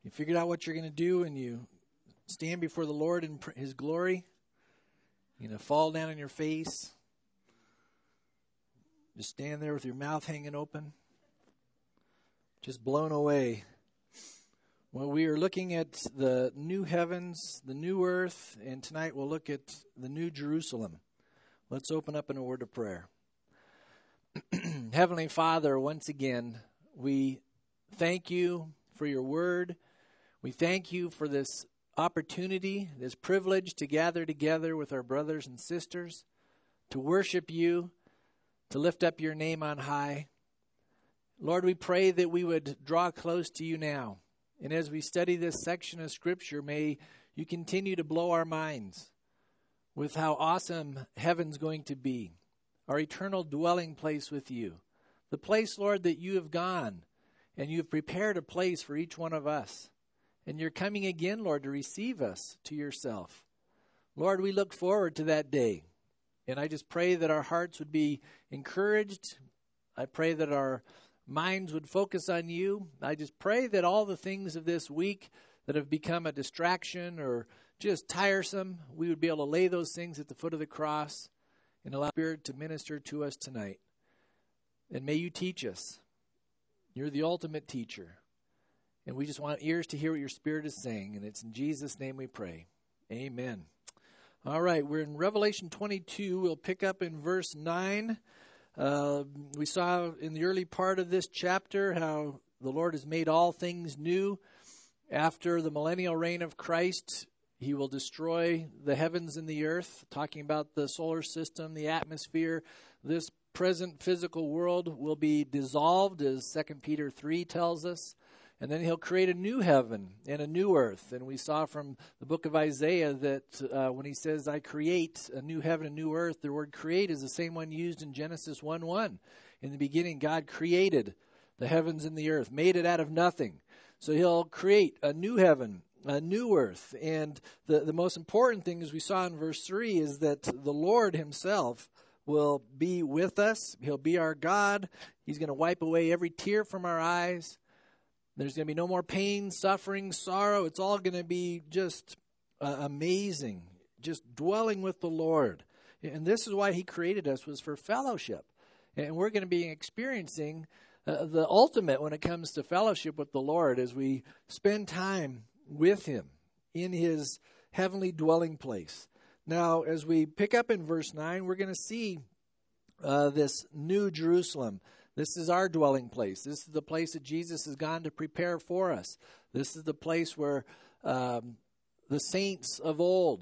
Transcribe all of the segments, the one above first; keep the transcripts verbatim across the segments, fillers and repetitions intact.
You figured out what you're going to do and you stand before the Lord in his glory. You know, fall down on your face. Just stand there with your mouth hanging open. Just blown away. Well, we are looking at the new heavens, the new earth, and tonight we'll look at the new Jerusalem. Let's open up in a word of prayer. Heavenly Father, once again, we thank you for your word. We thank you for this opportunity, this privilege to gather together with our brothers and sisters, to worship you, to lift up your name on high. Lord, we pray that we would draw close to you now. And as we study this section of Scripture, may you continue to blow our minds with how awesome heaven's going to be, our eternal dwelling place with you. The place, Lord, that you have gone, and you have prepared a place for each one of us. And you're coming again, Lord, to receive us to yourself. Lord, we look forward to that day. And I just pray that our hearts would be encouraged. I pray that our minds would focus on you. I just pray that all the things of this week that have become a distraction or just tiresome, we would be able to lay those things at the foot of the cross and allow Spirit to minister to us tonight. And may you teach us. You're the ultimate teacher. And we just want ears to hear what your Spirit is saying. And it's in Jesus' name we pray. Amen. All right, we're in Revelation twenty-two. We'll pick up in verse nine. Uh, we saw in the early part of this chapter how the Lord has made all things new. After the millennial reign of Christ, he will destroy the heavens and the earth, talking about the solar system, the atmosphere. This present physical world will be dissolved, as Second Peter three tells us. And then he'll create a new heaven and a new earth. And we saw from the book of Isaiah that uh, when he says, I create a new heaven and new earth, the word create is the same one used in Genesis one one. In the beginning, God created the heavens and the earth, made it out of nothing. So he'll create a new heaven, a new earth. And the, the most important thing, as we saw in verse three, is that the Lord himself will be with us. He'll be our God. He's going to wipe away every tear from our eyes. There's going to be no more pain, suffering, sorrow. It's all going to be just uh, amazing, just dwelling with the Lord. And this is why he created us, was for fellowship. And we're going to be experiencing uh, the ultimate when it comes to fellowship with the Lord as we spend time with him in his heavenly dwelling place. Now, as we pick up in verse nine, we're going to see uh, this new Jerusalem. This is our dwelling place. This is the place that Jesus has gone to prepare for us. This is the place where um, the saints of old,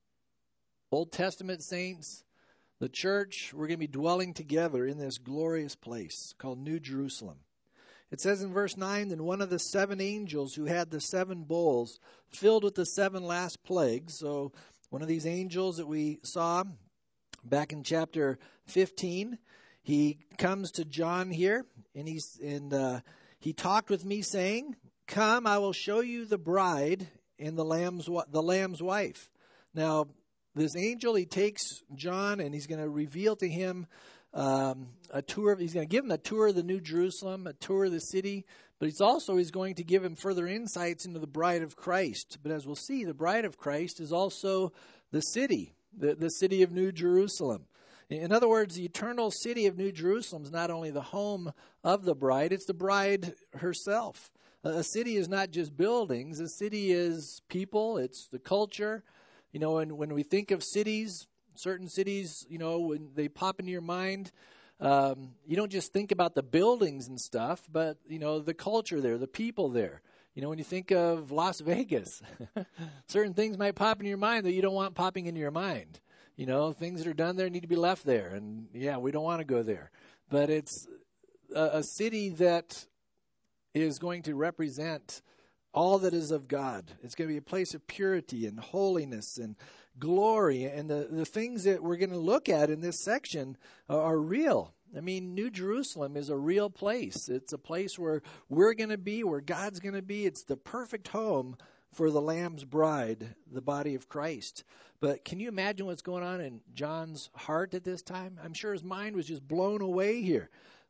Old Testament saints, the church, we're going to be dwelling together in this glorious place called New Jerusalem. It says in verse nine, then one of the seven angels who had the seven bowls filled with the seven last plagues. So one of these angels that we saw back in chapter fifteen, he comes to John here, and he's and uh, he talked with me, saying, "Come, I will show you the bride and the lamb's the lamb's wife." Now, this angel, he takes John, and he's going to reveal to him um, a tour. He's going to give him a tour of the New Jerusalem, a tour of the city, but he's also he's going to give him further insights into the bride of Christ. But as we'll see, the bride of Christ is also the city, the, the city of New Jerusalem. In other words, the eternal city of New Jerusalem is not only the home of the bride, it's the bride herself. A city is not just buildings. A city is people. It's the culture. You know, and when we think of cities, certain cities, you know, when they pop into your mind, um, you don't just think about the buildings and stuff, but, you know, the culture there, the people there. You know, when you think of Las Vegas, certain things might pop into your mind that you don't want popping into your mind. You know, things that are done there need to be left there. And, yeah, we don't want to go there. But it's a, a city that is going to represent all that is of God. It's going to be a place of purity and holiness and glory. And the, the things that we're going to look at in this section are, are real. I mean, New Jerusalem is a real place. It's a place where we're going to be, where God's going to be. It's the perfect home for the Lamb's bride, the body of Christ. But can you imagine what's going on in John's heart at this time? I'm sure his mind was just blown away here.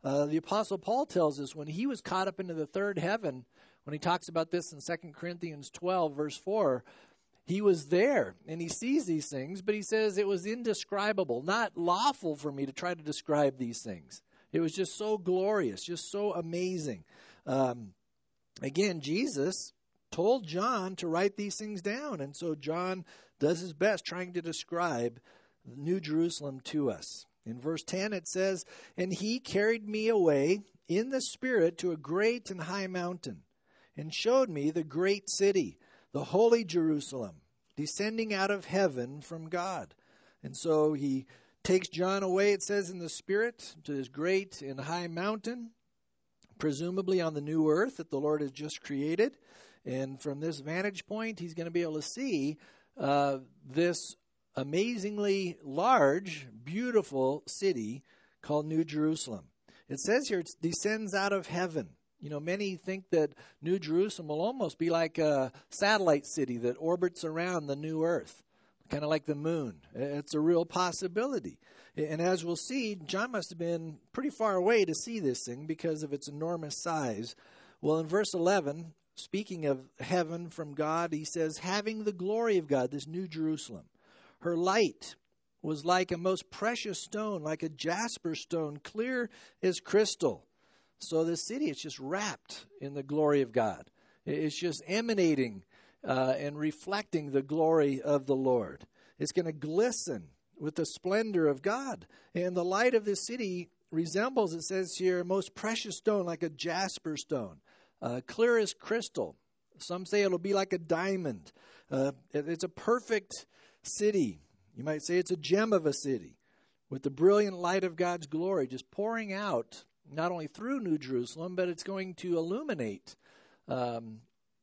Uh, the Apostle Paul tells us when he was caught up into the third heaven, when he talks about this in Second Corinthians twelve, verse four, he was there, and he sees these things, but he says it was indescribable, not lawful for me to try to describe these things. It was just so glorious, just so amazing. Um, again, Jesus told John to write these things down, and so John does his best trying to describe the New Jerusalem to us. In verse ten it says, "And he carried me away in the Spirit to a great and high mountain, and showed me the great city, the holy Jerusalem, descending out of heaven from God." And so he takes John away, it says, in the Spirit to this great and high mountain, presumably on the new earth that the Lord has just created. And from this vantage point, he's going to be able to see uh, this amazingly large, beautiful city called New Jerusalem. It says here it descends out of heaven. You know, many think that New Jerusalem will almost be like a satellite city that orbits around the new earth, kind of like the moon. It's a real possibility. And as we'll see, John must have been pretty far away to see this thing because of its enormous size. Well, in verse eleven, speaking of heaven from God, he says, having the glory of God, this New Jerusalem, her light was like a most precious stone, like a jasper stone, clear as crystal. So this city is just wrapped in the glory of God. It's just emanating uh, and reflecting the glory of the Lord. It's going to glisten with the splendor of God. And the light of this city resembles, it says here, a most precious stone, like a jasper stone, uh, clear as crystal. Some say it'll be like a diamond. Uh, it, it's a perfect city. You might say it's a gem of a city with the brilliant light of God's glory just pouring out not only through New Jerusalem, but it's going to illuminate, um,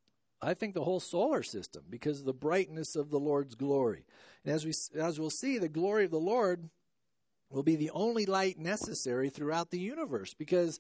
I think, the whole solar system because of the brightness of the Lord's glory. And as we as we'll see, the glory of the Lord will be the only light necessary throughout the universe because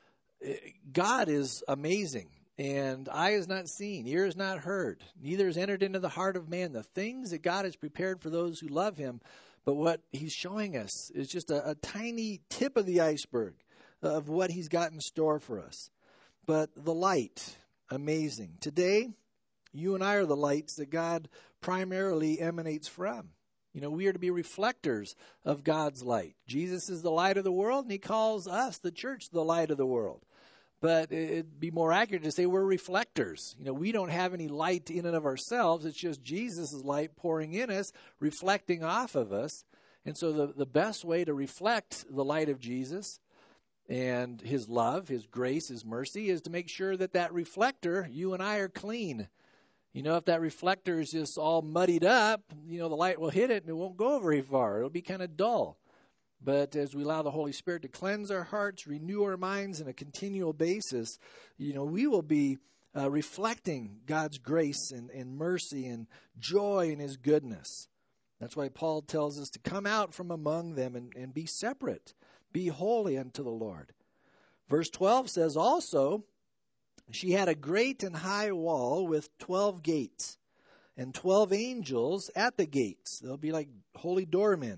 God is amazing. And eye is not seen, ear is not heard, neither is entered into the heart of man the things that God has prepared for those who love him. But what he's showing us is just a, a tiny tip of the iceberg of what he's got in store for us. But the light, amazing. Today, you and I are the lights that God primarily emanates from. You know, we are to be reflectors of God's light. Jesus is the light of the world, and he calls us, the church, the light of the world. But it'd be more accurate to say we're reflectors. You know, we don't have any light in and of ourselves. It's just Jesus' light pouring in us, reflecting off of us. And so the, the best way to reflect the light of Jesus and his love, his grace, his mercy, is to make sure that that reflector, you and I, are clean. You know, if that reflector is just all muddied up, you know, the light will hit it and it won't go very far. It'll be kind of dull. But as we allow the Holy Spirit to cleanse our hearts, renew our minds on a continual basis, you know, we will be uh, reflecting God's grace and, and mercy and joy and his goodness. That's why Paul tells us to come out from among them and, and be separate. Be holy unto the Lord. Verse twelve says also, she had a great and high wall with twelve gates, and twelve angels at the gates. They'll be like holy doormen.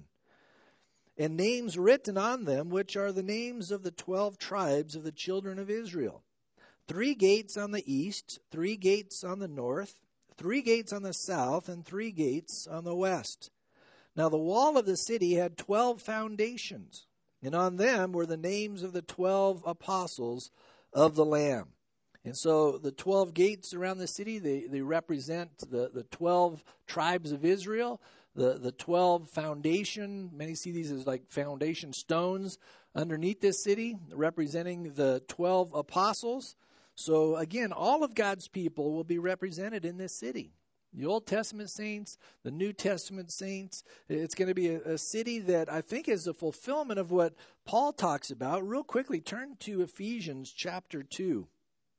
And names written on them, which are the names of the twelve tribes of the children of Israel. Three gates on the east, three gates on the north, three gates on the south, and three gates on the west. Now the wall of the city had twelve foundations, and on them were the names of the twelve apostles of the Lamb. And so the twelve gates around the city, they, they represent the, the twelve tribes of Israel, the, the twelve foundation. Many see these as like foundation stones underneath this city, representing the twelve apostles. So again, all of God's people will be represented in this city. The Old Testament saints, the New Testament saints. It's going to be a, a city that I think is a fulfillment of what Paul talks about. Real quickly, turn to Ephesians chapter two.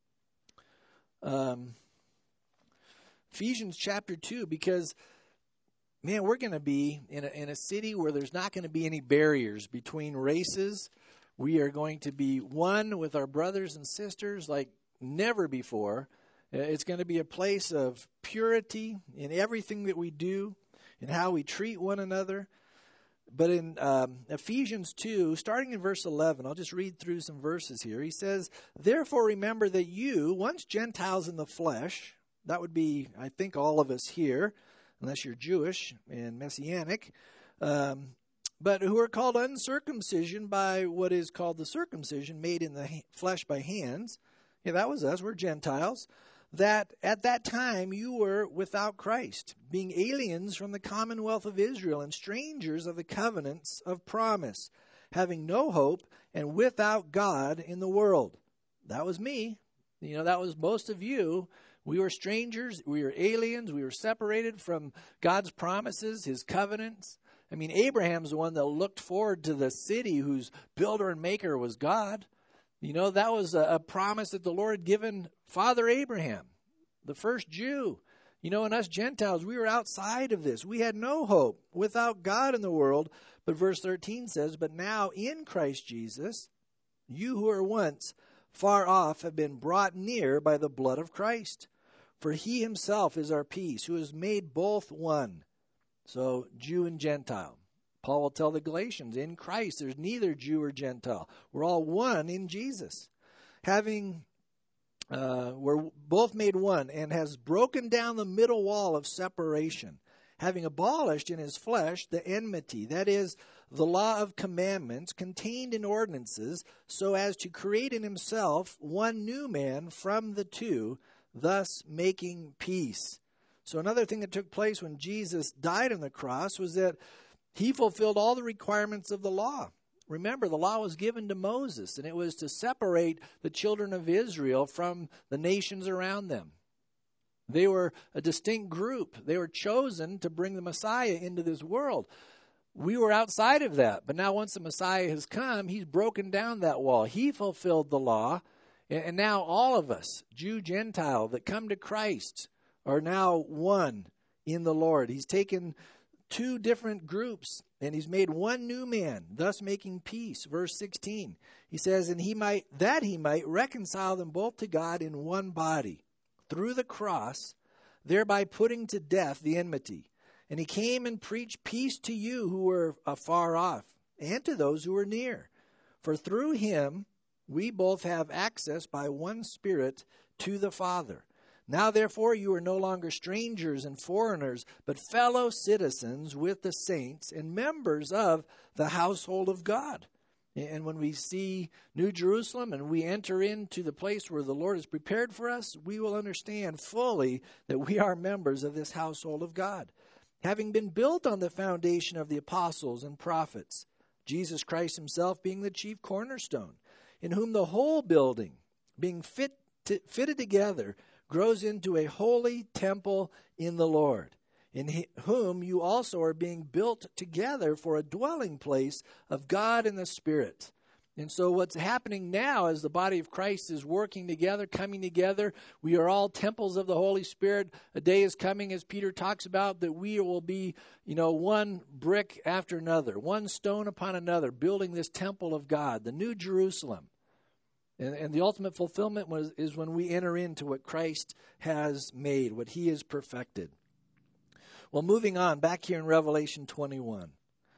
Um, Ephesians chapter two, because, man, we're going to be in a, in a city where there's not going to be any barriers between races. We are going to be one with our brothers and sisters like never before. It's going to be a place of purity in everything that we do and how we treat one another. But in um, Ephesians two, starting in verse eleven, I'll just read through some verses here. He says, "Therefore remember that you, once Gentiles in the flesh," that would be, I think, all of us here, unless you're Jewish and Messianic, um, but who are called uncircumcision by what is called the circumcision made in the ha- flesh by hands. Yeah, that was us. We're Gentiles. That at that time you were without Christ, being aliens from the commonwealth of Israel and strangers of the covenants of promise, having no hope and without God in the world. That was me. You know, that was most of you. We were strangers. We were aliens. We were separated from God's promises, his covenants. I mean, Abraham's the one that looked forward to the city whose builder and maker was God. You know, that was a, a promise that the Lord had given Father Abraham, the first Jew. You know, and us Gentiles, we were outside of this. We had no hope without God in the world. But verse thirteen says, "But now in Christ Jesus, you who were once far off have been brought near by the blood of Christ. For he himself is our peace, who has made both one." So, Jew and Gentile. Paul will tell the Galatians, in Christ, there's neither Jew or Gentile. We're all one in Jesus. Having, uh, we're both made one, and has broken down the middle wall of separation, having abolished in his flesh the enmity, that is, the law of commandments contained in ordinances, so as to create in himself one new man from the two, thus making peace. So another thing that took place when Jesus died on the cross was that he fulfilled all the requirements of the law. Remember, the law was given to Moses, and it was to separate the children of Israel from the nations around them. They were a distinct group. They were chosen to bring the Messiah into this world. We were outside of that, but now once the Messiah has come, he's broken down that wall. He fulfilled the law, and now all of us, Jew, Gentile, that come to Christ are now one in the Lord. He's taken two different groups, and he's made one new man, thus making peace. Verse sixteen, he says, and he might that he might reconcile them both to God in one body, through the cross, thereby putting to death the enmity. And he came and preached peace to you who were afar off, and to those who were near. For through him we both have access by one Spirit to the Father. Now, therefore, you are no longer strangers and foreigners, but fellow citizens with the saints and members of the household of God. And when we see New Jerusalem and we enter into the place where the Lord has prepared for us, we will understand fully that we are members of this household of God, having been built on the foundation of the apostles and prophets, Jesus Christ himself being the chief cornerstone, in whom the whole building, being fit to, fitted together, grows into a holy temple in the Lord, in whom you also are being built together for a dwelling place of God in the Spirit. And so what's happening now as the body of Christ is working together, coming together, we are all temples of the Holy Spirit. A day is coming, as Peter talks about, that we will be, you know, one brick after another, one stone upon another, building this temple of God, the New Jerusalem. And, and the ultimate fulfillment was, is when we enter into what Christ has made, what he has perfected. Well, moving on, back here in Revelation twenty-one.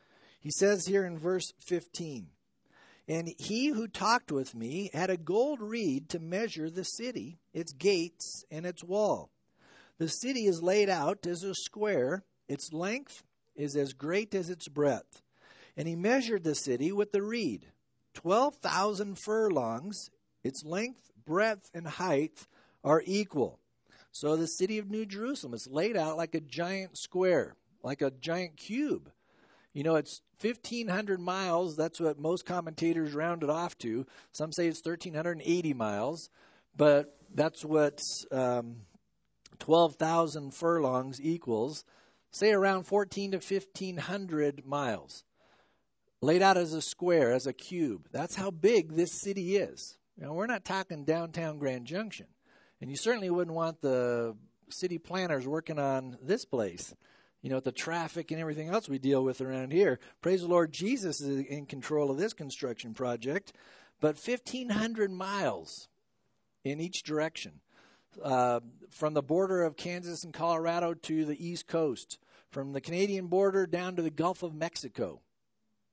He says here in verse fifteen, and he who talked with me had a gold reed to measure the city, its gates, and its wall. The city is laid out as a square. Its length is as great as its breadth. And he measured the city with the reed, twelve thousand furlongs. Its length, breadth, and height are equal. So the city of New Jerusalem is laid out like a giant square, like a giant cube. You know, it's fifteen hundred miles. That's what most commentators round it off to. Some say it's one thousand three hundred eighty miles, but that's what um, twelve thousand furlongs equals. Say around fourteen to fifteen hundred miles. Laid out as a square, as a cube. That's how big this city is. Now, we're not talking downtown Grand Junction. And you certainly wouldn't want the city planners working on this place. You know, the traffic and everything else we deal with around here. Praise the Lord, Jesus is in control of this construction project. But fifteen hundred miles in each direction. Uh, from the border of Kansas and Colorado to the East Coast. From the Canadian border down to the Gulf of Mexico.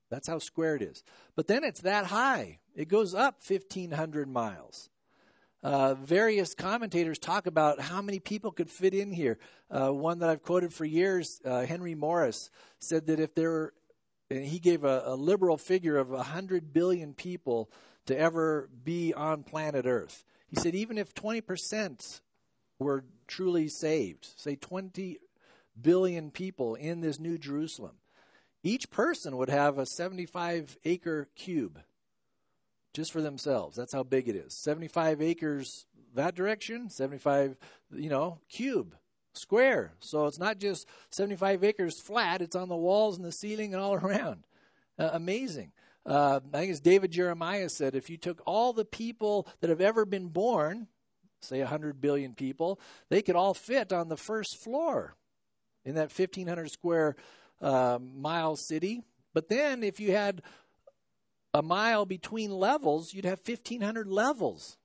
That's how square it is. But then it's that high. It goes up fifteen hundred miles. Uh, various commentators talk about how many people could fit in here. Uh, one that I've quoted for years, uh, Henry Morris, said that if there were, and he gave a, a liberal figure of one hundred billion people to ever be on planet Earth. He said even if twenty percent were truly saved, say twenty billion people in this New Jerusalem, each person would have a seventy-five acre cube just for themselves. That's how big it is. seventy-five acres that direction, seventy-five, you know, cube, square. So it's not just seventy-five acres flat. It's on the walls and the ceiling and all around. Uh, amazing. Uh, I think it's David Jeremiah said, if you took all the people that have ever been born, say one hundred billion people, they could all fit on the first floor in that fifteen hundred square uh, mile city. But then if you had a mile between levels, you'd have fifteen hundred levels.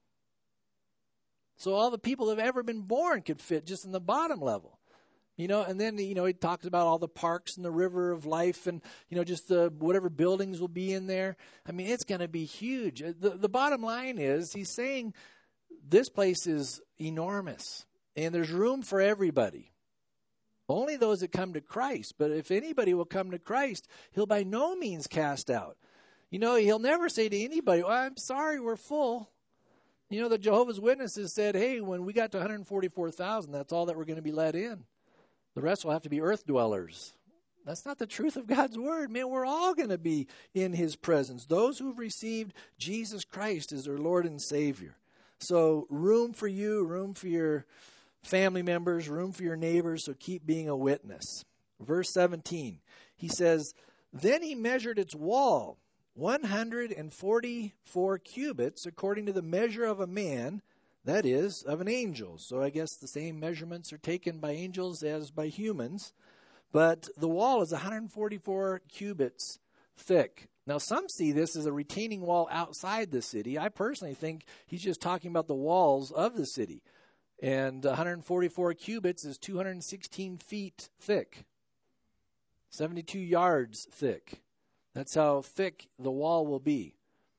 So all the people that have ever been born could fit just in the bottom level. You know, and then, you know, he talks about all the parks and the river of life and, you know, just the whatever buildings will be in there. I mean, it's going to be huge. The, the bottom line is he's saying this place is enormous and there's room for everybody. Only those that come to Christ. But if anybody will come to Christ, he'll by no means cast out. You know, he'll never say to anybody, well, I'm sorry, we're full. You know, the Jehovah's Witnesses said, hey, when we got to one hundred forty-four thousand, that's all that we're going to be let in. The rest will have to be earth dwellers. That's not the truth of God's word. Man, we're all going to be in his presence. Those who've received Jesus Christ as their Lord and Savior. So room for you, room for your family members, room for your neighbors, so keep being a witness. Verse seventeen, he says, then he measured its wall, one hundred forty-four cubits, according to the measure of a man, that is, of an angel. So I guess the same measurements are taken by angels as by humans. But the wall is one hundred forty-four cubits thick. Now, some see this as a retaining wall outside the city. I personally think he's just talking about the walls of the city. And one hundred forty-four cubits is two hundred sixteen feet thick, seventy-two yards thick. That's how thick the wall will be.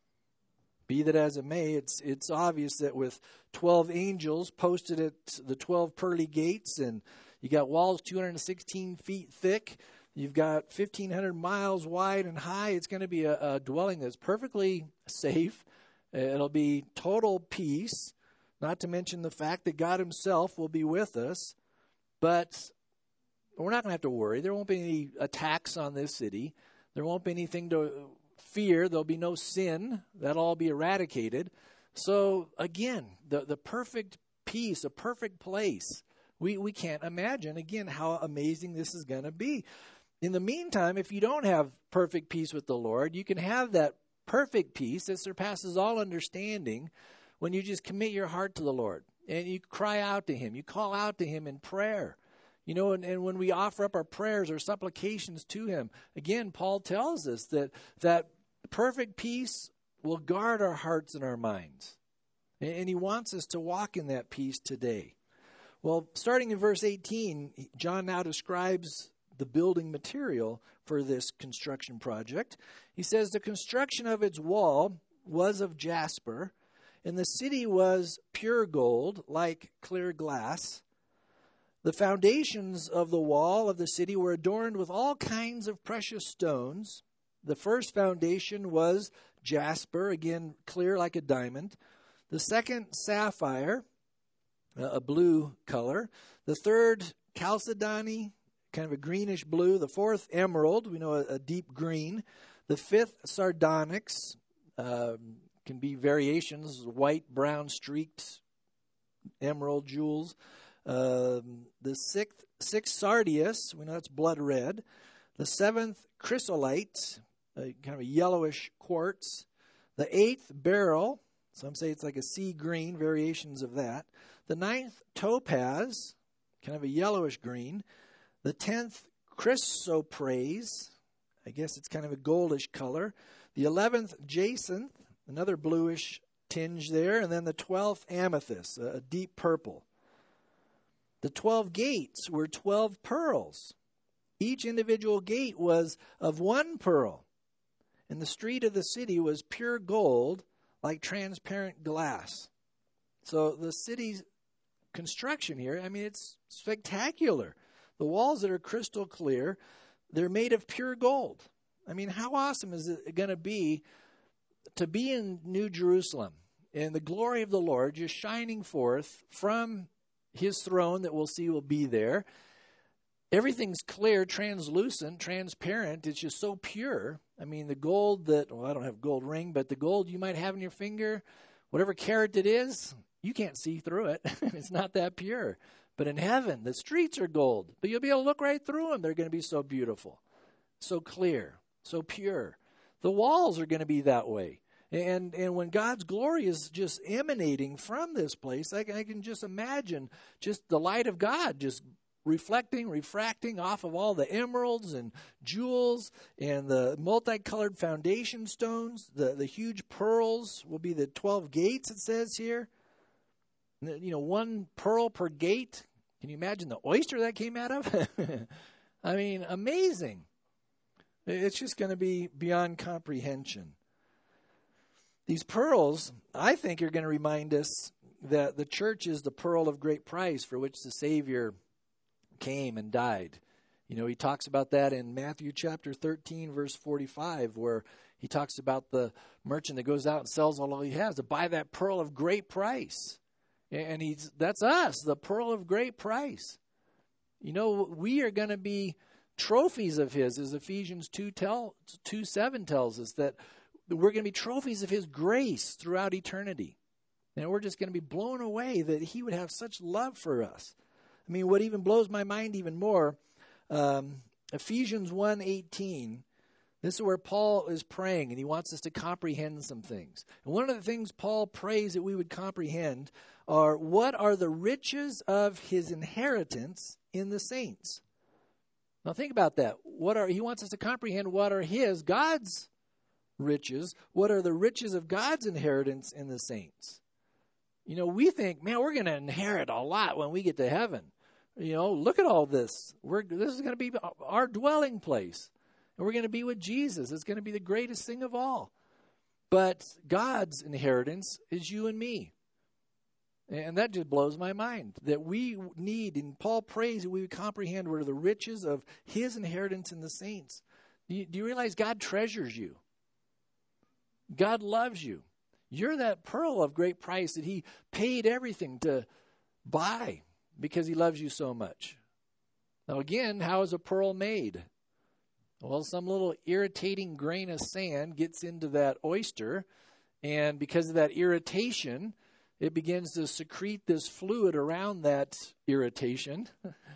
Be that as it may, it's it's obvious that with twelve angels posted at the twelve pearly gates, and you got walls two hundred sixteen feet thick, you've got fifteen hundred miles wide and high, it's going to be a, a dwelling that's perfectly safe. It'll be total peace, not to mention the fact that God himself will be with us. But we're not going to have to worry. There won't be any attacks on this city. There won't be anything to fear. There'll be no sin. That'll all be eradicated. So again, the, the perfect peace, a perfect place. We, we can't imagine, again, how amazing this is going to be. In the meantime, if you don't have perfect peace with the Lord, you can have that perfect peace that surpasses all understanding when you just commit your heart to the Lord and you cry out to him. You call out to him in prayer. You know, and, and when we offer up our prayers or supplications to him, again, Paul tells us that that perfect peace will guard our hearts and our minds. And, and he wants us to walk in that peace today. Well, starting in verse eighteen, John now describes the building material for this construction project. He says the construction of its wall was of jasper, and the city was pure gold, like clear glass. The foundations of the wall of the city were adorned with all kinds of precious stones. The first foundation was jasper, again, clear like a diamond. The second, sapphire, a blue color. The third, chalcedony, kind of a greenish blue. The fourth, emerald, we know a, a deep green. The fifth, sardonyx, uh, can be variations, white, brown, streaked emerald jewels. Um, the sixth, sixth sardius, we know that's blood red. The seventh, chrysolite, a kind of a yellowish quartz. The eighth, beryl, some say it's like a sea green, variations of that. The ninth, topaz, kind of a yellowish green. The tenth, chrysoprase, I guess it's kind of a goldish color. The eleventh, jacinth, another bluish tinge there. And then the twelfth, amethyst, a, a deep purple. The twelve gates were twelve pearls. Each individual gate was of one pearl. And the street of the city was pure gold, like transparent glass. So the city's construction here, I mean, it's spectacular. The walls that are crystal clear, they're made of pure gold. I mean, how awesome is it going to be to be in New Jerusalem and the glory of the Lord just shining forth from his throne that we'll see will be there. Everything's clear, translucent, transparent. It's just so pure. I mean, the gold that, well, I don't have a gold ring, but the gold you might have in your finger, whatever carat it is, you can't see through it. It's not that pure. But in heaven, the streets are gold, but you'll be able to look right through them. They're going to be so beautiful, so clear, so pure. The walls are going to be that way. And and when God's glory is just emanating from this place, I can, I can just imagine just the light of God just reflecting, refracting off of all the emeralds and jewels and the multicolored foundation stones. The, the huge pearls will be the twelve gates, it says here. You know, one pearl per gate. Can you imagine the oyster that came out of? I mean, amazing. It's just going to be beyond comprehension. These pearls, I think, are going to remind us that the church is the pearl of great price for which the Savior came and died. You know, he talks about that in Matthew chapter thirteen, verse forty-five, where he talks about the merchant that goes out and sells all he has to buy that pearl of great price. And he's that's us, the pearl of great price. You know, we are going to be trophies of his, as Ephesians two, tell, two seven tells us, that we're going to be trophies of his grace throughout eternity. And we're just going to be blown away that he would have such love for us. I mean, what even blows my mind even more, um, Ephesians one eighteen, this is where Paul is praying, and he wants us to comprehend some things. And one of the things Paul prays that we would comprehend are, what are the riches of his inheritance in the saints? Now think about that. What are he wants us to comprehend what are his, God's riches. What are the riches of God's inheritance in the saints? You know, we think, man, we're going to inherit a lot when we get to heaven. You know, look at all this. We're this is going to be our dwelling place. And we're going to be with Jesus. It's going to be the greatest thing of all. But God's inheritance is you and me. And that just blows my mind, that we need, and Paul prays that we would comprehend what are the riches of his inheritance in the saints. Do you, do you realize God treasures you? God loves you. You're that pearl of great price that he paid everything to buy because he loves you so much. Now again, how is a pearl made? Well, some little irritating grain of sand gets into that oyster, and because of that irritation, it begins to secrete this fluid around that irritation.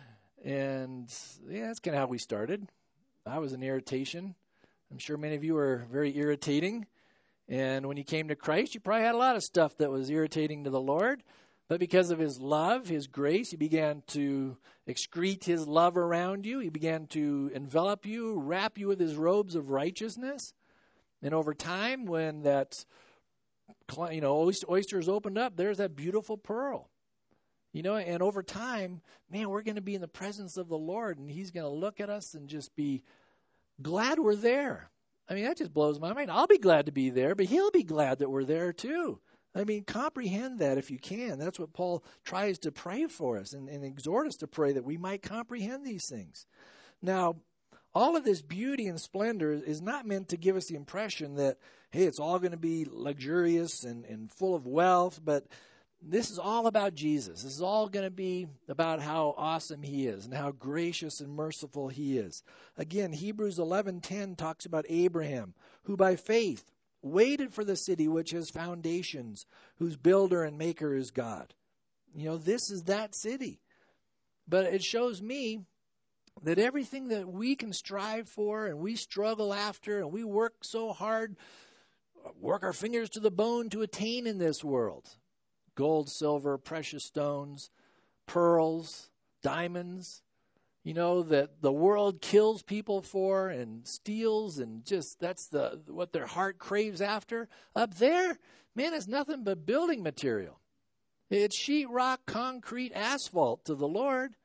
And yeah, that's kind of how we started. I was an irritation. I'm sure many of you are very irritating. And when you came to Christ, you probably had a lot of stuff that was irritating to the Lord. But because of his love, his grace, he began to excrete his love around you. He began to envelop you, wrap you with his robes of righteousness. And over time, when that, you know, oysters opened up, there's that beautiful pearl. You know, and over time, man, we're going to be in the presence of the Lord, and he's going to look at us and just be glad we're there. I mean, that just blows my mind. I'll be glad to be there, but he'll be glad that we're there too. I mean, comprehend that if you can. That's what Paul tries to pray for us and, and exhort us to pray, that we might comprehend these things. Now, all of this beauty and splendor is not meant to give us the impression that, hey, it's all going to be luxurious and, and full of wealth, but this is all about Jesus. This is all going to be about how awesome he is and how gracious and merciful he is. Again, Hebrews eleven ten talks about Abraham, who by faith waited for the city which has foundations, whose builder and maker is God. You know, this is that city. But it shows me that everything that we can strive for and we struggle after and we work so hard, work our fingers to the bone to attain in this world, gold, silver, precious stones, pearls, diamonds, you know, that the world kills people for and steals, and just that's the what their heart craves after. Up there, man, it's nothing but building material. It's sheetrock, concrete, asphalt to the Lord.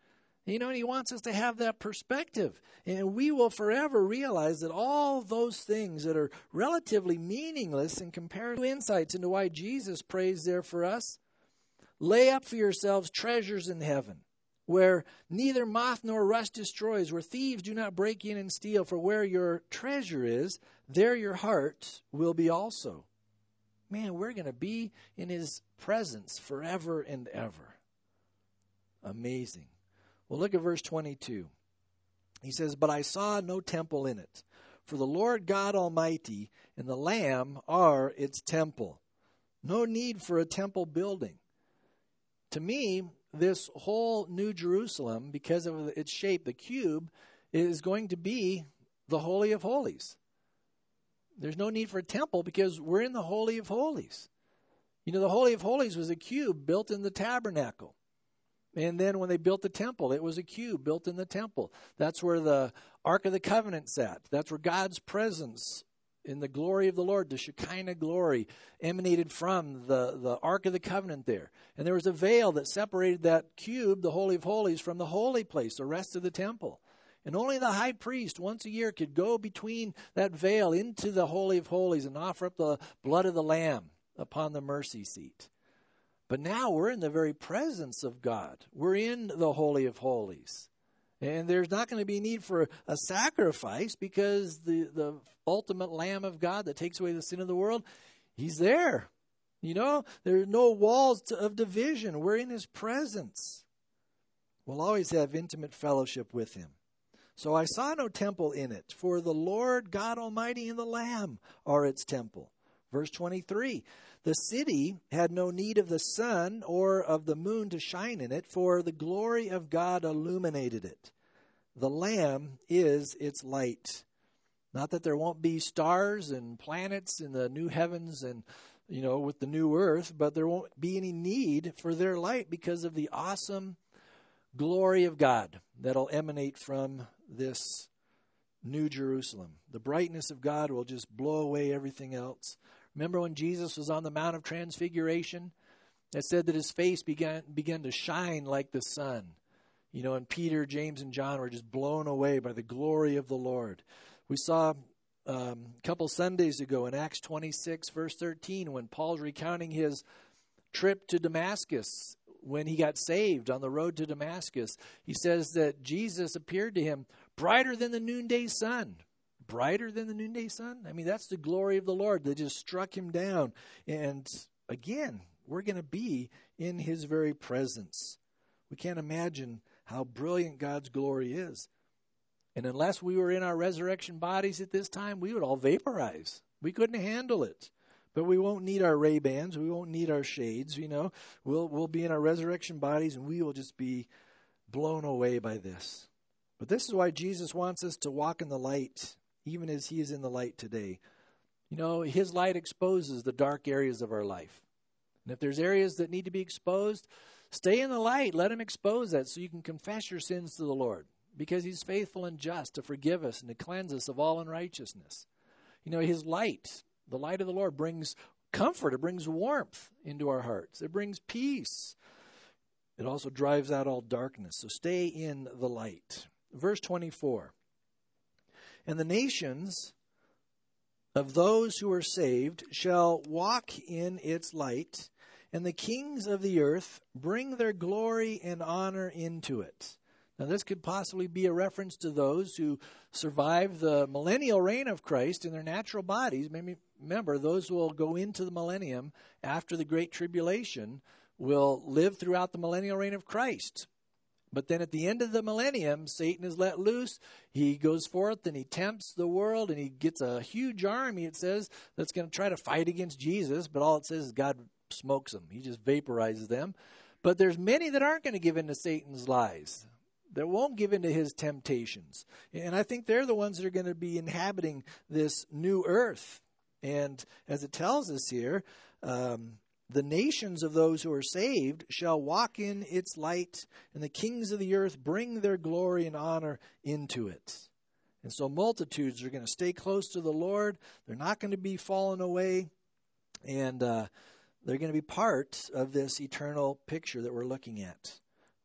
You know, and he wants us to have that perspective. And we will forever realize that all those things that are relatively meaningless in comparison to insights into why Jesus prays there for us. Lay up for yourselves treasures in heaven, where neither moth nor rust destroys, where thieves do not break in and steal. For where your treasure is, there your heart will be also. Man, we're going to be in his presence forever and ever. Amazing. Well, look at verse twenty-two. He says, "But I saw no temple in it, for the Lord God Almighty and the Lamb are its temple. No need for a temple building." To me, this whole New Jerusalem, because of its shape, the cube, is going to be the Holy of Holies. There's no need for a temple because we're in the Holy of Holies. You know, the Holy of Holies was a cube built in the tabernacle. And then when they built the temple, it was a cube built in the temple. That's where the Ark of the Covenant sat. That's where God's presence in the glory of the Lord, the Shekinah glory, emanated from the, the Ark of the Covenant there. And there was a veil that separated that cube, the Holy of Holies, from the holy place, the rest of the temple. And only the high priest once a year could go between that veil into the Holy of Holies and offer up the blood of the Lamb upon the mercy seat. But now we're in the very presence of God. We're in the Holy of Holies. And there's not going to be need for a sacrifice because the, the ultimate Lamb of God that takes away the sin of the world, he's there. You know, there are no walls to, of division. We're in his presence. We'll always have intimate fellowship with him. "So I saw no temple in it, for the Lord God Almighty and the Lamb are its temple." Verse twenty-three, "The city had no need of the sun or of the moon to shine in it, for the glory of God illuminated it. The Lamb is its light." Not that there won't be stars and planets in the new heavens and, you know, with the new earth, but there won't be any need for their light because of the awesome glory of God that'll emanate from this New Jerusalem. The brightness of God will just blow away everything else. Remember when Jesus was on the Mount of Transfiguration? It said that his face began, began to shine like the sun. You know, and Peter, James, and John were just blown away by the glory of the Lord. We saw um, a couple Sundays ago in Acts twenty-six, verse thirteen, when Paul's recounting his trip to Damascus, when he got saved on the road to Damascus. He says that Jesus appeared to him brighter than the noonday sun. Brighter than the noonday sun? I mean, that's the glory of the Lord that just struck him down. And again, we're going to be in his very presence. We can't imagine how brilliant God's glory is. And unless we were in our resurrection bodies at this time, we would all vaporize. We couldn't handle it. But we won't need our Ray-Bans. We won't need our shades, you know. We'll, we'll be in our resurrection bodies, and we will just be blown away by this. But this is why Jesus wants us to walk in the light, even as he is in the light today. You know, his light exposes the dark areas of our life. And if there's areas that need to be exposed, stay in the light. Let him expose that so you can confess your sins to the Lord, because he's faithful and just to forgive us and to cleanse us of all unrighteousness. You know, his light, the light of the Lord, brings comfort. It brings warmth into our hearts. It brings peace. It also drives out all darkness. So stay in the light. Verse twenty-four. "And the nations of those who are saved shall walk in its light, and the kings of the earth bring their glory and honor into it." Now, this could possibly be a reference to those who survive the millennial reign of Christ in their natural bodies. Maybe remember, those who will go into the millennium after the Great Tribulation will live throughout the millennial reign of Christ. But then at the end of the millennium, Satan is let loose. He goes forth and he tempts the world, and he gets a huge army, it says, that's going to try to fight against Jesus. But all it says is God smokes them. He just vaporizes them. But there's many that aren't going to give in to Satan's lies, that won't give in to his temptations. And I think they're the ones that are going to be inhabiting this new earth. And as it tells us here, um, the nations of those who are saved shall walk in its light, and the kings of the earth bring their glory and honor into it. And so multitudes are going to stay close to the Lord. They're not going to be fallen away. And uh, they're going to be part of this eternal picture that we're looking at.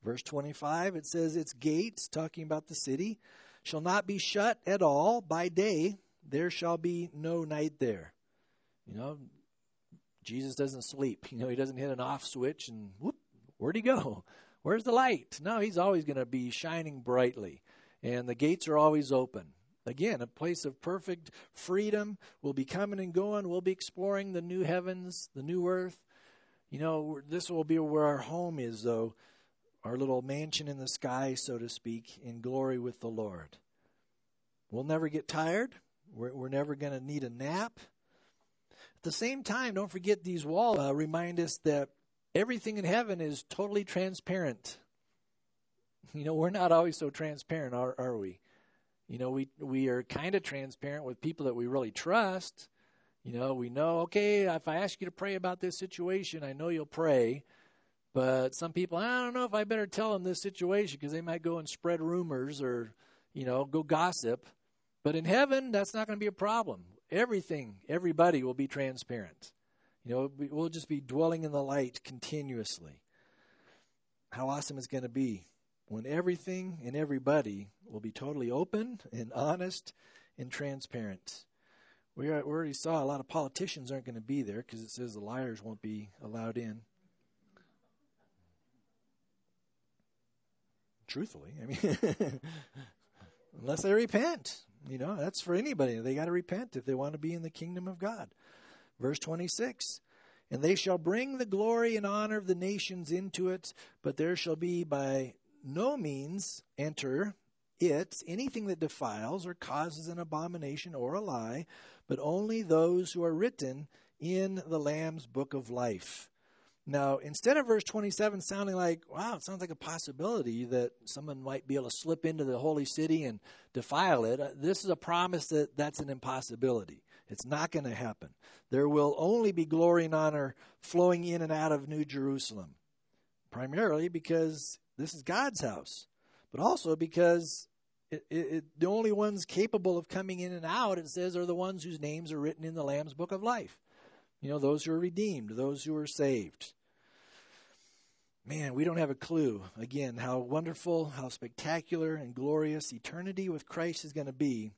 Verse twenty-five, it says, its gates, talking about the city, shall not be shut at all by day. There shall be no night there. You know, Jesus doesn't sleep. You know, he doesn't hit an off switch and whoop, where'd he go? Where's the light? No, he's always going to be shining brightly. And the gates are always open. Again, a place of perfect freedom. We'll be coming and going. We'll be exploring the new heavens, the new earth. You know, this will be where our home is, though. Our little mansion in the sky, so to speak, in glory with the Lord. We'll never get tired. We're, we're never going to need a nap. At the same time, don't forget these walls uh, remind us that everything in heaven is totally transparent. You know, we're not always so transparent, are, are we? You know, we we are kind of transparent with people that we really trust. You know, we know, okay, if I ask you to pray about this situation, I know you'll pray. But some people, I don't know if I better tell them this situation because they might go and spread rumors or, you know, go gossip. But in heaven, that's not going to be a problem. Everything, everybody will be transparent. You know, we'll just be dwelling in the light continuously. How awesome it's going to be when everything and everybody will be totally open and honest and transparent. We, are, we already saw a lot of politicians aren't going to be there because it says the liars won't be allowed in. Truthfully, I mean, unless they repent. You know, that's for anybody. They got to repent if they want to be in the kingdom of God. Verse twenty-six, and they shall bring the glory and honor of the nations into it, but there shall be by no means enter it anything that defiles or causes an abomination or a lie, but only those who are written in the Lamb's book of life. Now, instead of verse twenty-seven sounding like, wow, it sounds like a possibility that someone might be able to slip into the holy city and defile it, uh, this is a promise that that's an impossibility. It's not going to happen. There will only be glory and honor flowing in and out of New Jerusalem, primarily because this is God's house, but also because it, it, it, the only ones capable of coming in and out, it says, are the ones whose names are written in the Lamb's book of life. You know, those who are redeemed, those who are saved. Man, we don't have a clue, again, how wonderful, how spectacular and glorious eternity with Christ is going to be.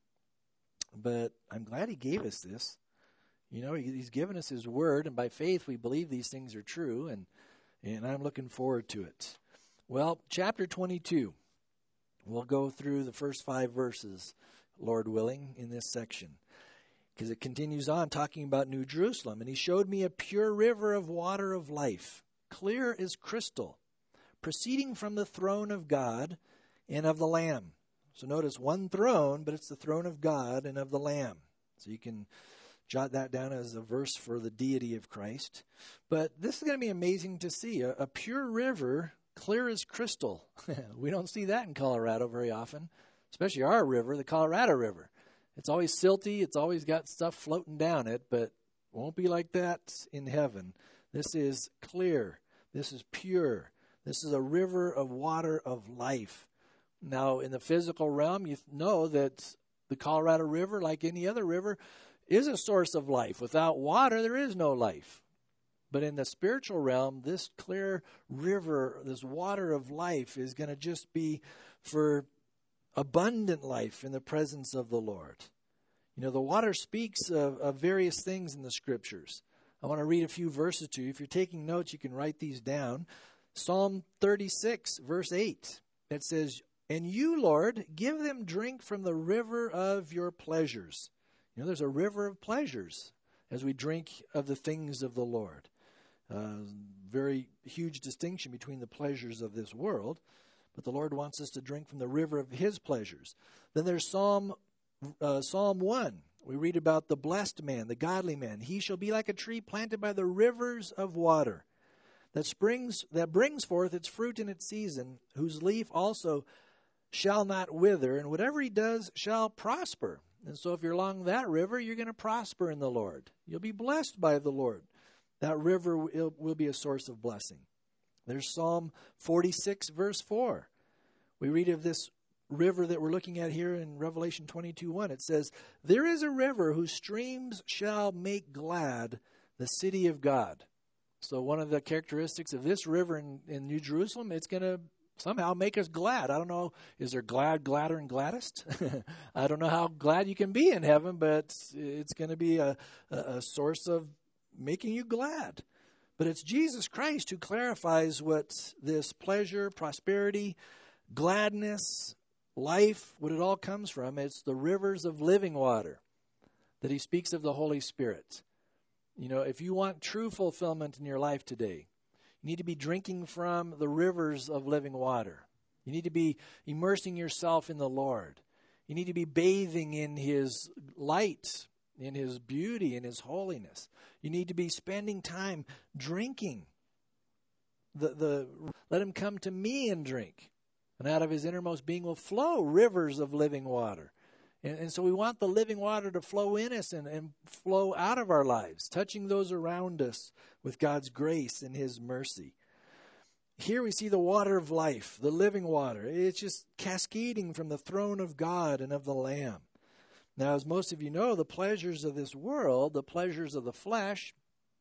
But I'm glad he gave us this. You know, he's given us his word, and by faith we believe these things are true, and, and I'm looking forward to it. Well, chapter twenty-two, we'll go through the first five verses, Lord willing, in this section. Because it continues on talking about New Jerusalem. And he showed me a pure river of water of life, clear as crystal, proceeding from the throne of God and of the Lamb. So notice one throne, but it's the throne of God and of the Lamb. So you can jot that down as a verse for the deity of Christ. But this is going to be amazing to see. A, a pure river, clear as crystal. We don't see that in Colorado very often, especially our river, the Colorado River. It's always silty. It's always got stuff floating down it, but it won't be like that in heaven. This is clear. This is pure. This is a river of water of life. Now, in the physical realm, you know that the Colorado River, like any other river, is a source of life. Without water, there is no life. But in the spiritual realm, this clear river, this water of life is going to just be for abundant life in the presence of the Lord. You know, the water speaks of, of various things in the scriptures. I want to read a few verses to you. If you're taking notes, you can write these down. Psalm thirty-six, verse eight. It says, and you, Lord, give them drink from the river of your pleasures. You know, there's a river of pleasures as we drink of the things of the Lord. Uh, very huge distinction between the pleasures of this world. But the Lord wants us to drink from the river of his pleasures. Then there's Psalm uh, Psalm one. We read about the blessed man, the godly man. He shall be like a tree planted by the rivers of water that springs that brings forth its fruit in its season, whose leaf also shall not wither, and whatever he does shall prosper. And so if you're along that river, you're going to prosper in the Lord. You'll be blessed by the Lord. That river will, will be a source of blessing. There's Psalm forty-six, verse four. We read of this river that we're looking at here in Revelation twenty-two, one. It says, there is a river whose streams shall make glad the city of God. So one of the characteristics of this river in, in New Jerusalem, it's going to somehow make us glad. I don't know, is there glad, gladder, and gladdest? I don't know how glad you can be in heaven, but it's going to be a, a source of making you glad. But it's Jesus Christ who clarifies what this pleasure, prosperity, gladness, life, what it all comes from. It's the rivers of living water that he speaks of the Holy Spirit. You know, if you want true fulfillment in your life today, you need to be drinking from the rivers of living water. You need to be immersing yourself in the Lord. You need to be bathing in his light, in his beauty, in his holiness. You need to be spending time drinking. The, the, let him come to me and drink. And out of his innermost being will flow rivers of living water. And, and so we want the living water to flow in us and, and flow out of our lives, touching those around us with God's grace and his mercy. Here we see the water of life, the living water. It's just cascading from the throne of God and of the Lamb. Now, as most of you know, the pleasures of this world, the pleasures of the flesh,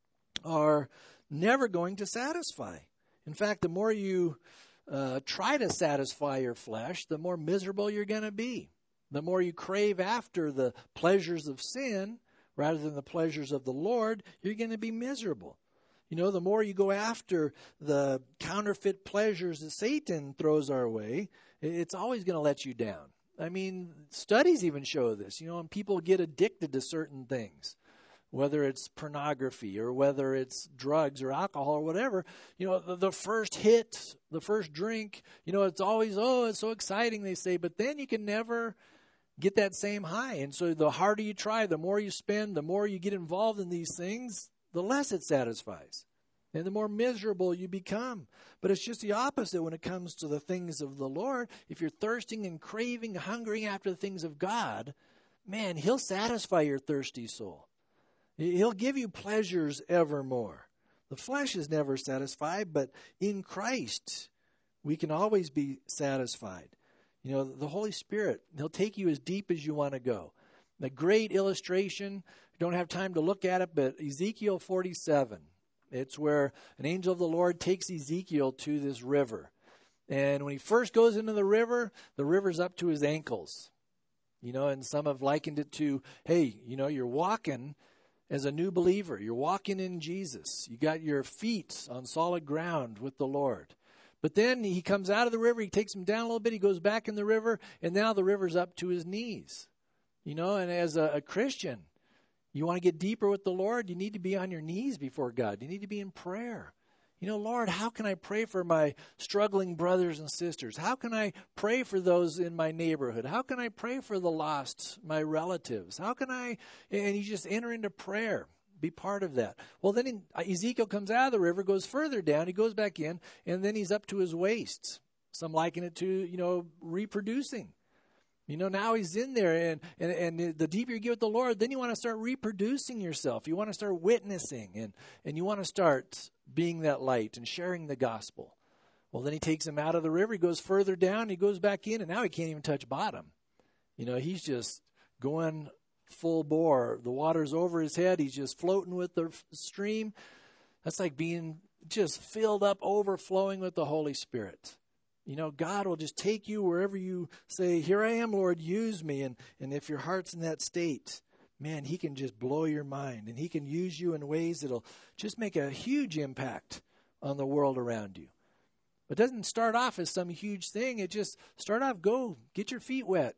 are never going to satisfy. In fact, the more you uh, try to satisfy your flesh, the more miserable you're going to be. The more you crave after the pleasures of sin rather than the pleasures of the Lord, you're going to be miserable. You know, the more you go after the counterfeit pleasures that Satan throws our way, it's always going to let you down. I mean, studies even show this. You know, when people get addicted to certain things, whether it's pornography or whether it's drugs or alcohol or whatever, you know, the, the first hit, the first drink, you know, it's always, oh, it's so exciting, they say, but then you can never get that same high. And so the harder you try, the more you spend, the more you get involved in these things, the less it satisfies. And the more miserable you become. But it's just the opposite when it comes to the things of the Lord. If you're thirsting and craving, hungering after the things of God, man, he'll satisfy your thirsty soul. He'll give you pleasures evermore. The flesh is never satisfied, but in Christ, we can always be satisfied. You know, the Holy Spirit, he'll take you as deep as you want to go. A great illustration, don't have time to look at it, but Ezekiel forty-seven. It's where an angel of the Lord takes Ezekiel to this river. And when he first goes into the river, the river's up to his ankles. You know, and some have likened it to, hey, you know, you're walking as a new believer. You're walking in Jesus. You got your feet on solid ground with the Lord. But then he comes out of the river, he takes him down a little bit, he goes back in the river, and now the river's up to his knees. You know, and as a, a Christian, you want to get deeper with the Lord, you need to be on your knees before God. You need to be in prayer. You know, Lord, how can I pray for my struggling brothers and sisters? How can I pray for those in my neighborhood? How can I pray for the lost, my relatives? How can I, and you just enter into prayer. Be part of that. Well, then in, Ezekiel comes out of the river, goes further down, he goes back in, and then he's up to his waist. Some liken it to, you know, reproducing. You know, now he's in there, and, and, and the deeper you get with the Lord, then you want to start reproducing yourself. You want to start witnessing, and, and you want to start being that light and sharing the gospel. Well, then he takes him out of the river, he goes further down, he goes back in, and now he can't even touch bottom. You know, he's just going full bore. The water's over his head. He's just floating with the stream. That's like being just filled up, overflowing with the Holy Spirit. You know, God will just take you wherever you say, here I am, Lord, use me. And, and if your heart's in that state, man, he can just blow your mind. And he can use you in ways that'll just make a huge impact on the world around you. It doesn't start off as some huge thing. It just start off, go, get your feet wet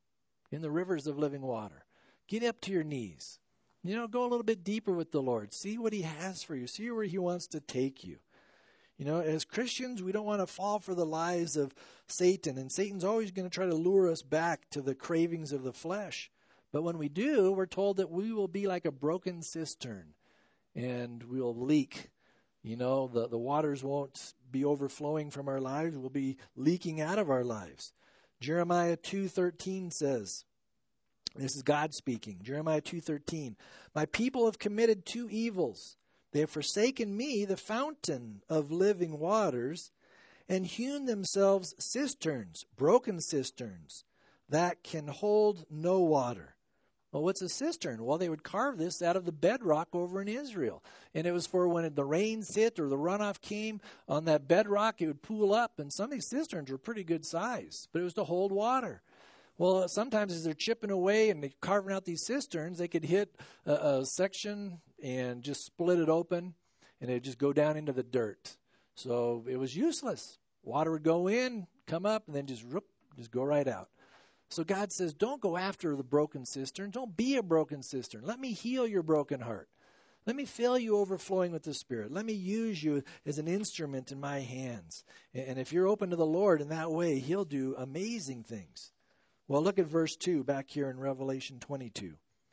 in the rivers of living water. Get up to your knees. You know, go a little bit deeper with the Lord. See what he has for you. See where he wants to take you. You know, as Christians, we don't want to fall for the lies of Satan. And Satan's always going to try to lure us back to the cravings of the flesh. But when we do, we're told that we will be like a broken cistern. And we'll leak. You know, the, the waters won't be overflowing from our lives. We'll be leaking out of our lives. Jeremiah two thirteen says, this is God speaking. Jeremiah two thirteen. My people have committed two evils. They have forsaken me, the fountain of living waters, and hewn themselves cisterns, broken cisterns, that can hold no water. Well, what's a cistern? Well, they would carve this out of the bedrock over in Israel. And it was for when the rains hit or the runoff came on that bedrock, it would pool up. And some of these cisterns were pretty good size, but it was to hold water. Well, sometimes as they're chipping away and they're carving out these cisterns, they could hit a, a section and just split it open, and it would just go down into the dirt. So it was useless. Water would go in, come up, and then just, whoop, just go right out. So God says, don't go after the broken cistern. Don't be a broken cistern. Let me heal your broken heart. Let me fill you overflowing with the Spirit. Let me use you as an instrument in my hands. And if you're open to the Lord in that way, He'll do amazing things. Well, look at verse two back here in Revelation twenty-two.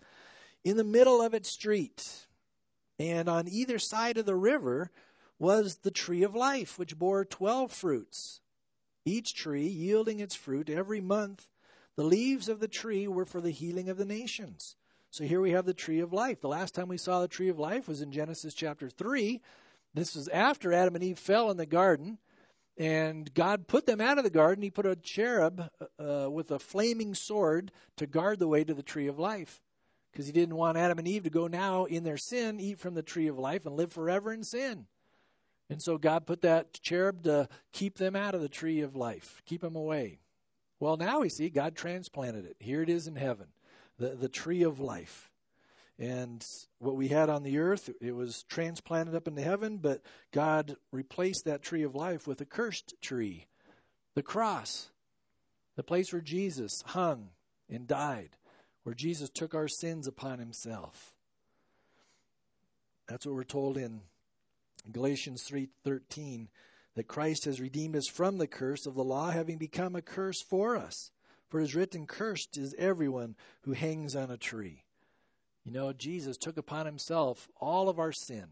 In the middle of its street, and on either side of the river, was the tree of life, which bore twelve fruits, each tree yielding its fruit every month. The leaves of the tree were for the healing of the nations. So here we have the tree of life. The last time we saw the tree of life was in Genesis chapter three. This was after Adam and Eve fell in the garden. And God put them out of the garden. He put a cherub uh, with a flaming sword to guard the way to the tree of life. Because He didn't want Adam and Eve to go now in their sin, eat from the tree of life, and live forever in sin. And so God put that cherub to keep them out of the tree of life, keep them away. Well, now we see God transplanted it. Here it is in heaven, the, the tree of life. And what we had on the earth, it was transplanted up into heaven, but God replaced that tree of life with a cursed tree, the cross, the place where Jesus hung and died, where Jesus took our sins upon Himself. That's what we're told in Galatians three thirteen, that Christ has redeemed us from the curse of the law, having become a curse for us. For it is written, cursed is everyone who hangs on a tree. You know, Jesus took upon Himself all of our sin,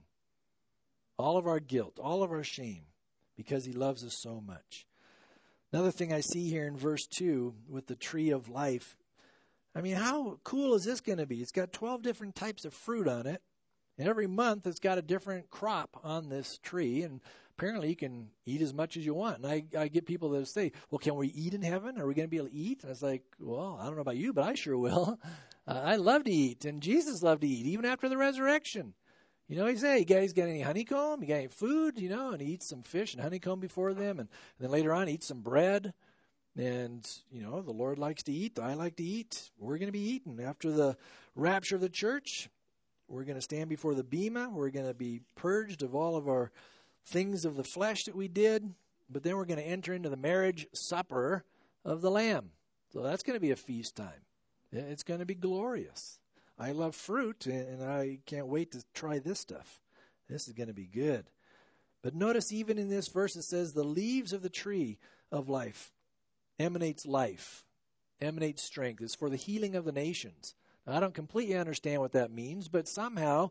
all of our guilt, all of our shame, because He loves us so much. Another thing I see here in verse two with the tree of life, I mean, how cool is this going to be? It's got twelve different types of fruit on it. And every month it's got a different crop on this tree. And apparently you can eat as much as you want. And I, I get people that say, well, can we eat in heaven? Are we going to be able to eat? And I was like, well, I don't know about you, but I sure will. Uh, I love to eat. And Jesus loved to eat, even after the resurrection. You know, he said, you guys got any honeycomb? You got any food? You know, and he eats some fish and honeycomb before them. And, and then later on, eat some bread. And, you know, the Lord likes to eat. I like to eat. We're going to be eating. After the rapture of the church, we're going to stand before the bema. We're going to be purged of all of our things of the flesh that we did. But then we're going to enter into the marriage supper of the Lamb. So that's going to be a feast time. It's going to be glorious. I love fruit, and I can't wait to try this stuff. This is going to be good. But notice even in this verse it says, the leaves of the tree of life emanates life, emanates strength. It's for the healing of the nations. Now, I don't completely understand what that means, but somehow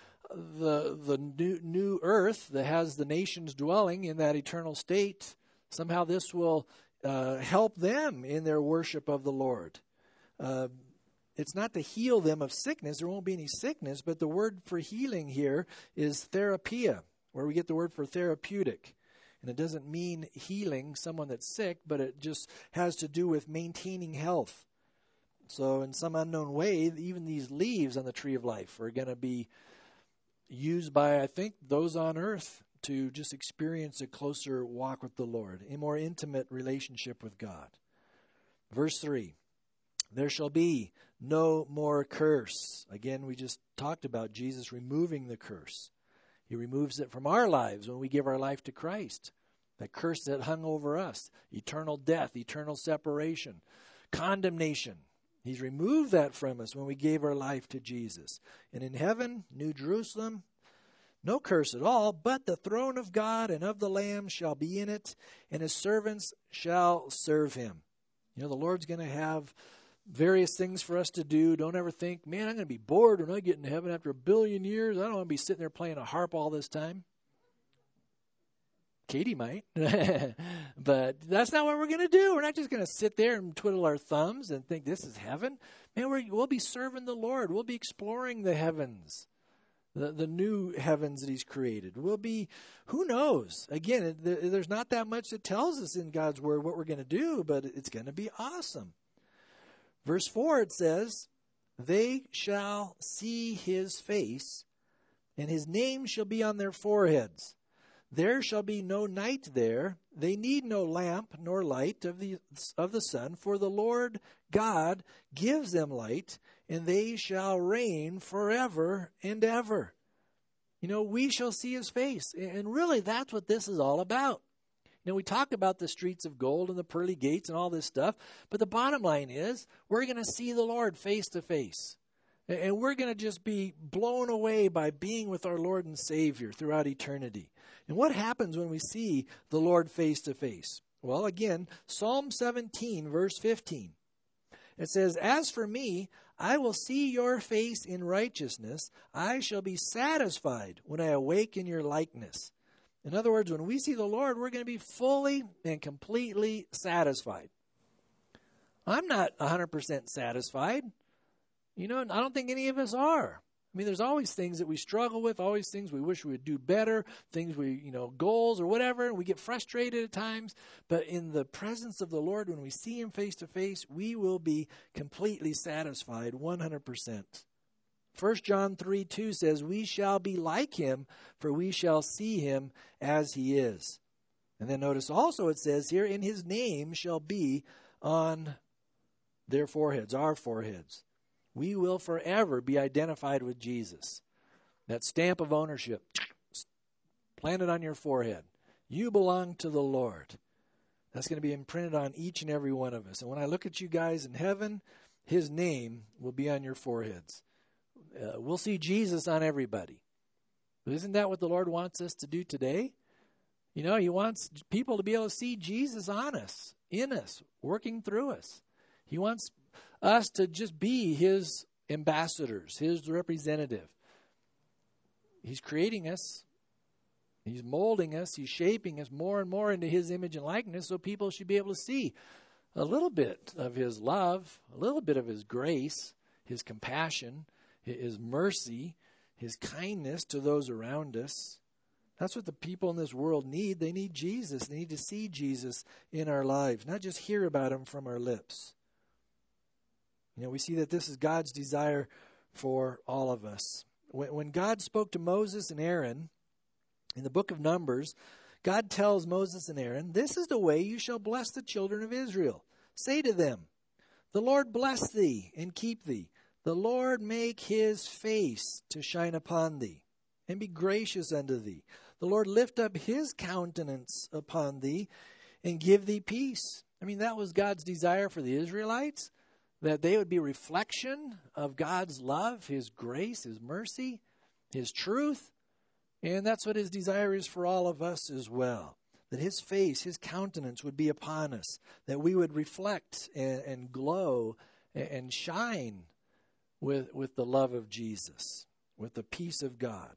the the new, new earth that has the nations dwelling in that eternal state, somehow this will uh, help them in their worship of the Lord. Uh, it's not to heal them of sickness. There won't be any sickness, but the word for healing here is therapia, where we get the word for therapeutic. And it doesn't mean healing someone that's sick, but it just has to do with maintaining health. So in some unknown way, even these leaves on the tree of life are going to be used by, I think, those on earth to just experience a closer walk with the Lord, a more intimate relationship with God. Verse three, there shall be no more curse. Again, we just talked about Jesus removing the curse. He removes it from our lives when we give our life to Christ. That curse that hung over us, eternal death, eternal separation, condemnation. He's removed that from us when we gave our life to Jesus. And in heaven, New Jerusalem, no curse at all, but the throne of God and of the Lamb shall be in it, and His servants shall serve Him. You know, the Lord's going to have various things for us to do. Don't ever think, man, I'm going to be bored when I get into heaven after a billion years. I don't want to be sitting there playing a harp all this time. Katie might. But that's not what we're going to do. We're not just going to sit there and twiddle our thumbs and think this is heaven. Man, we're, we'll be serving the Lord. We'll be exploring the heavens, the, the new heavens that He's created. We'll be, who knows? Again, it, there's not that much that tells us in God's Word what we're going to do, but it's going to be awesome. Verse four, it says, they shall see his face, and his name shall be on their foreheads. There shall be no night there. They need no lamp nor light of the of the sun, for the Lord God gives them light, and they shall reign forever and ever. You know, we shall see his face. And really, that's what this is all about. You know, we talk about the streets of gold and the pearly gates and all this stuff, but the bottom line is we're going to see the Lord face to face. And we're going to just be blown away by being with our Lord and Savior throughout eternity. And what happens when we see the Lord face to face? Well, again, Psalm seventeen, verse fifteen. It says, "As for me, I will see your face in righteousness. I shall be satisfied when I awake in your likeness." In other words, when we see the Lord, we're going to be fully and completely satisfied. I'm not one hundred percent satisfied. You know, I don't think any of us are. I mean, there's always things that we struggle with, always things we wish we would do better, things we, you know, goals or whatever, and we get frustrated at times. But in the presence of the Lord, when we see him face to face, we will be completely satisfied, one hundred percent. First John three two says, "We shall be like him, for we shall see him as he is." And then notice also it says here, "In his name shall be on their foreheads," our foreheads. We will forever be identified with Jesus. That stamp of ownership planted on your forehead. You belong to the Lord. That's going to be imprinted on each and every one of us. And when I look at you guys in heaven, his name will be on your foreheads. Uh, we'll see Jesus on everybody. But isn't that what the Lord wants us to do today? You know, he wants people to be able to see Jesus on us, in us, working through us. He wants us to just be his ambassadors, his representative. He's creating us. He's molding us. He's shaping us more and more into his image and likeness so people should be able to see a little bit of his love, a little bit of his grace, his compassion, his mercy, his kindness to those around us. That's what the people in this world need. They need Jesus. They need to see Jesus in our lives, not just hear about him from our lips. You know, we see that this is God's desire for all of us. When, when God spoke to Moses and Aaron in the book of Numbers, God tells Moses and Aaron, "This is the way you shall bless the children of Israel. Say to them, the Lord bless thee and keep thee. The Lord make his face to shine upon thee and be gracious unto thee. The Lord lift up his countenance upon thee and give thee peace." I mean, that was God's desire for the Israelites, that they would be a reflection of God's love, his grace, his mercy, his truth. And that's what his desire is for all of us as well, that his face, his countenance would be upon us, that we would reflect and, and glow and, and shine with, with the love of Jesus, with the peace of God.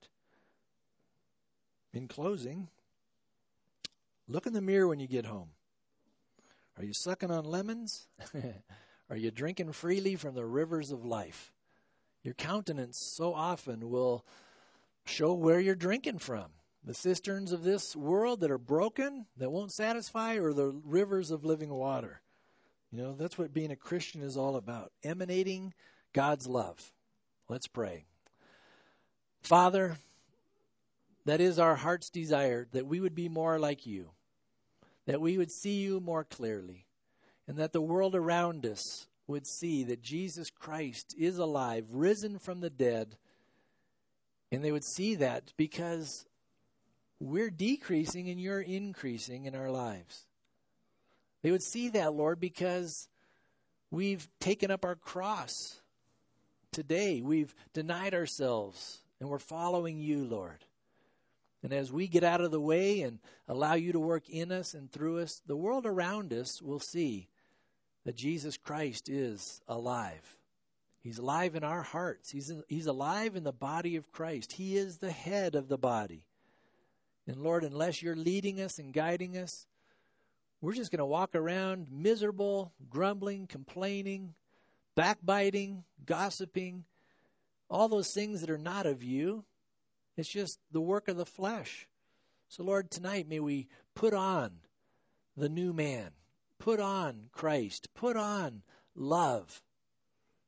In closing, look in the mirror when you get home. Are you sucking on lemons? Are you drinking freely from the rivers of life? Your countenance so often will show where you're drinking from. The cisterns of this world that are broken, that won't satisfy, or the rivers of living water. You know, that's what being a Christian is all about, emanating God's love. Let's pray. Father, that is our heart's desire, that we would be more like you, that we would see you more clearly, and that the world around us would see that Jesus Christ is alive, risen from the dead, and they would see that because we're decreasing and you're increasing in our lives. They would see that, Lord, because we've taken up our cross today. We've denied ourselves, and we're following you, Lord. And as we get out of the way and allow you to work in us and through us, the world around us will see that Jesus Christ is alive. He's alive in our hearts. He's, he's alive in the body of Christ. He is the head of the body. And Lord, unless you're leading us and guiding us, we're just going to walk around miserable, grumbling, complaining, backbiting, gossiping, all those things that are not of you. It's just the work of the flesh. So Lord, tonight may we put on the new man. Put on Christ. Put on love.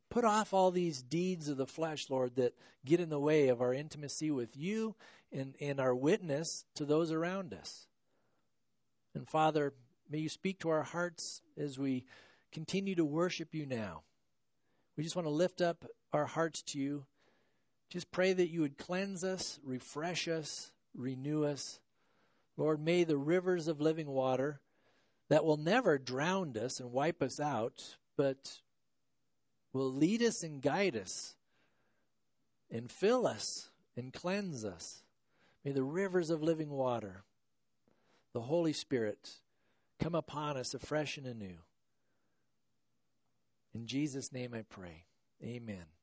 Put off all these deeds of the flesh, Lord, that get in the way of our intimacy with you and, and our witness to those around us. And Father, may you speak to our hearts as we continue to worship you now. We just want to lift up our hearts to you. Just pray that you would cleanse us, refresh us, renew us. Lord, may the rivers of living water that will never drown us and wipe us out, but will lead us and guide us and fill us and cleanse us. May the rivers of living water, the Holy Spirit, come upon us afresh and anew. In Jesus' name I pray. Amen.